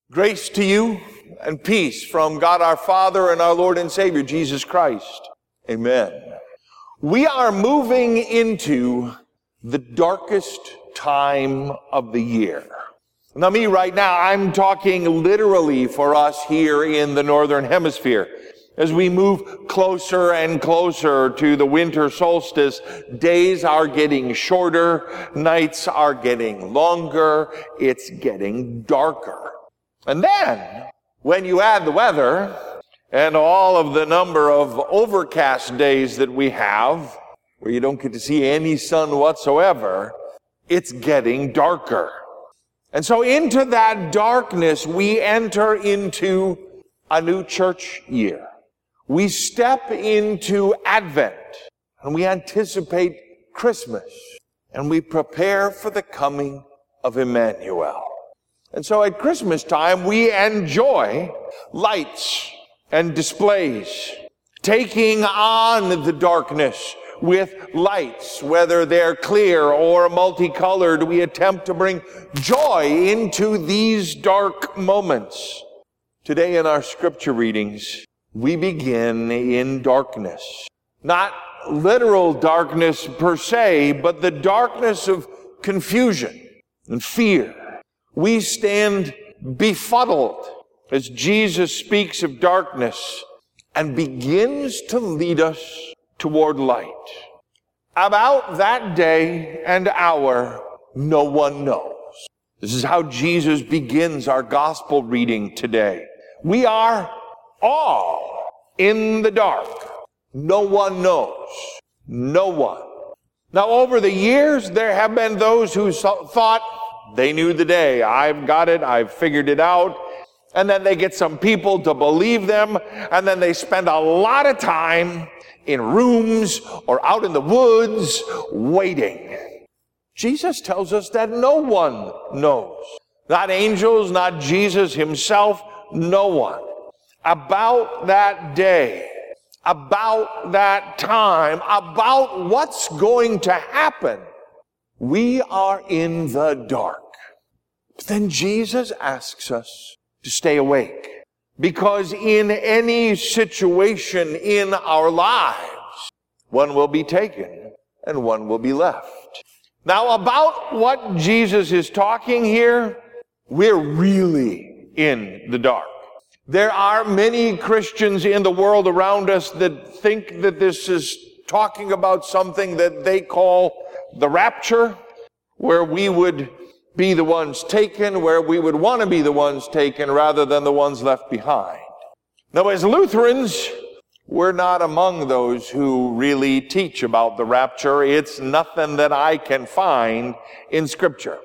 Grace to you and peace from God our Father and our Lord and Savior, Jesus Christ. Amen. We are moving into the darkest time of the year. Now right now, I'm talking literally for us here in the Northern Hemisphere. As we move closer and closer to the winter solstice, days are getting shorter, nights are getting longer, it's getting darker. And then, when you add the weather and all of the number of overcast days that we have, where you don't get to see any sun whatsoever, it's getting darker. And so into that darkness, we enter into a new church year. We step into Advent, and we anticipate Christmas, and we prepare for the coming of Emmanuel. And so at Christmas time, we enjoy lights and displays, taking on the darkness with lights, whether they're clear or multicolored. We attempt to bring joy into these dark moments. Today in our scripture readings, we begin in darkness. Not literal darkness per se, but the darkness of confusion and fear. We stand befuddled as Jesus speaks of darkness and begins to lead us toward light. About that day and hour, no one knows. This is how Jesus begins our gospel reading today. We are all in the dark. No one knows. No one. Now, over the years, there have been those who thought they knew the day. I've got it. I've figured it out. And then they get some people to believe them. And then they spend a lot of time in rooms or out in the woods waiting. Jesus tells us that no one knows. Not angels, not Jesus himself, no one. About that day, about that time, about what's going to happen, we are in the dark. But then Jesus asks us to stay awake. Because in any situation in our lives, one will be taken and one will be left. Now, about what Jesus is talking here, we're really in the dark. There are many Christians in the world around us that think that this is talking about something that they call the rapture, where we would be the ones taken, where we would want to be the ones taken rather than the ones left behind. Now, as Lutherans, we're not among those who really teach about the rapture. It's nothing that I can find in Scripture.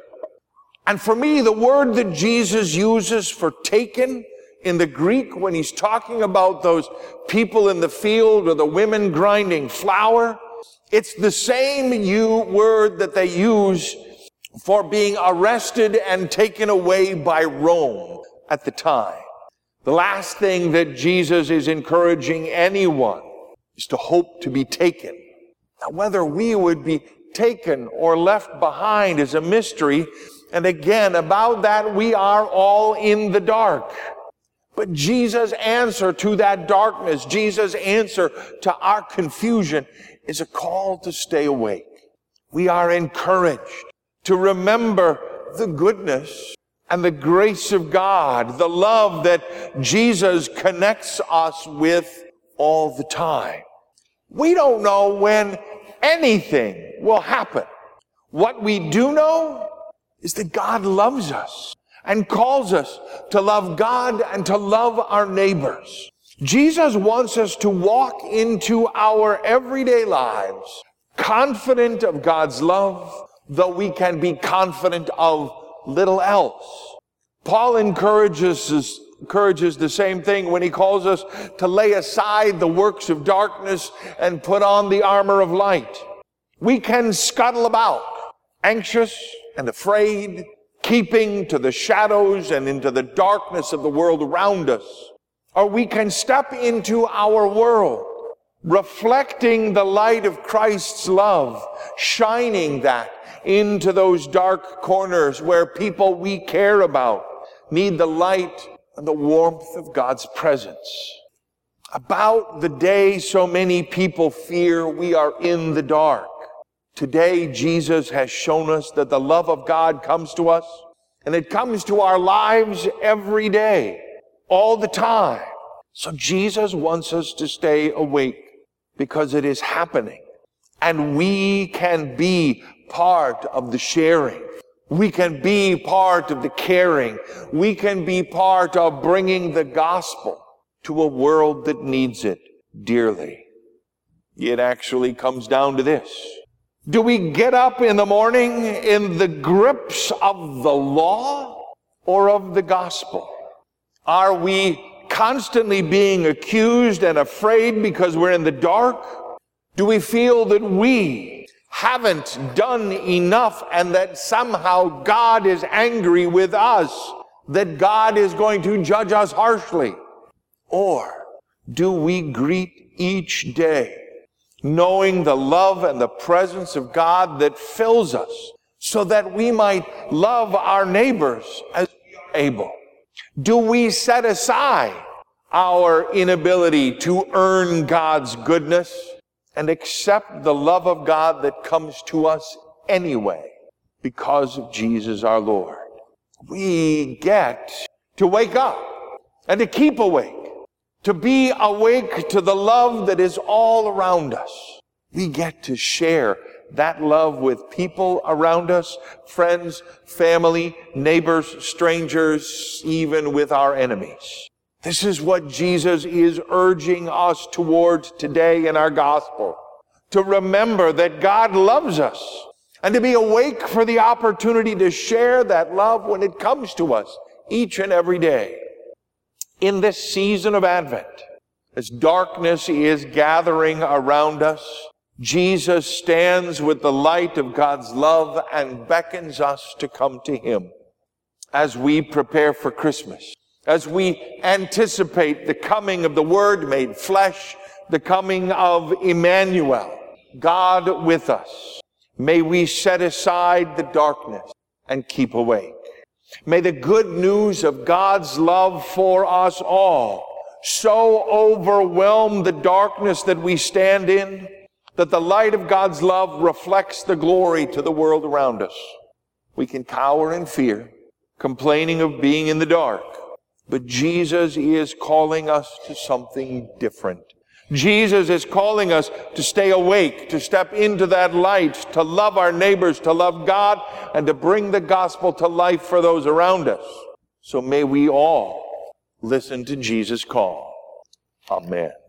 And for me, the word that Jesus uses for taken in the Greek, when he's talking about those people in the field or the women grinding flour, it's the same word that they use for being arrested and taken away by Rome at the time. The last thing that Jesus is encouraging anyone is to hope to be taken. Now, whether we would be taken or left behind is a mystery. And again, about that, we are all in the dark. But Jesus' answer to that darkness, Jesus' answer to our confusion is a call to stay awake. We are encouraged to remember the goodness and the grace of God, the love that Jesus connects us with all the time. We don't know when anything will happen. What we do know is that God loves us and calls us to love God and to love our neighbors. Jesus wants us to walk into our everyday lives confident of God's love, though we can be confident of little else. Paul encourages the same thing when he calls us to lay aside the works of darkness and put on the armor of light. We can scuttle about, anxious and afraid, keeping to the shadows and into the darkness of the world around us. Or we can step into our world, reflecting the light of Christ's love, shining that into those dark corners where people we care about need the light and the warmth of God's presence. About the day so many people fear we are in the dark, today Jesus has shown us that the love of God comes to us, and it comes to our lives every day, all the time. So Jesus wants us to stay awake because it is happening, and we can be part of the sharing. We can be part of the caring. We can be part of bringing the gospel to a world that needs it dearly. It actually comes down to this. Do we get up in the morning in the grips of the law or of the gospel? Are we constantly being accused and afraid because we're in the dark? Do we feel that we haven't done enough and that somehow God is angry with us, that God is going to judge us harshly? Or do we greet each day knowing the love and the presence of God that fills us so that we might love our neighbors as we are able? Do we set aside our inability to earn God's goodness and accept the love of God that comes to us anyway because of Jesus our Lord? We get to wake up and to keep awake, to be awake to the love that is all around us. We get to share that love with people around us, friends, family, neighbors, strangers, even with our enemies. This is what Jesus is urging us towards today in our gospel. To remember that God loves us and to be awake for the opportunity to share that love when it comes to us each and every day. In this season of Advent, as darkness is gathering around us, Jesus stands with the light of God's love and beckons us to come to Him. As we prepare for Christmas, as we anticipate the coming of the Word made flesh, the coming of Emmanuel, God with us, may we set aside the darkness and keep awake. May the good news of God's love for us all so overwhelm the darkness that we stand in that the light of God's love reflects the glory to the world around us. We can cower in fear, complaining of being in the dark, but Jesus is calling us to something different. Jesus is calling us to stay awake, to step into that light, to love our neighbors, to love God, and to bring the gospel to life for those around us. So may we all listen to Jesus' call. Amen.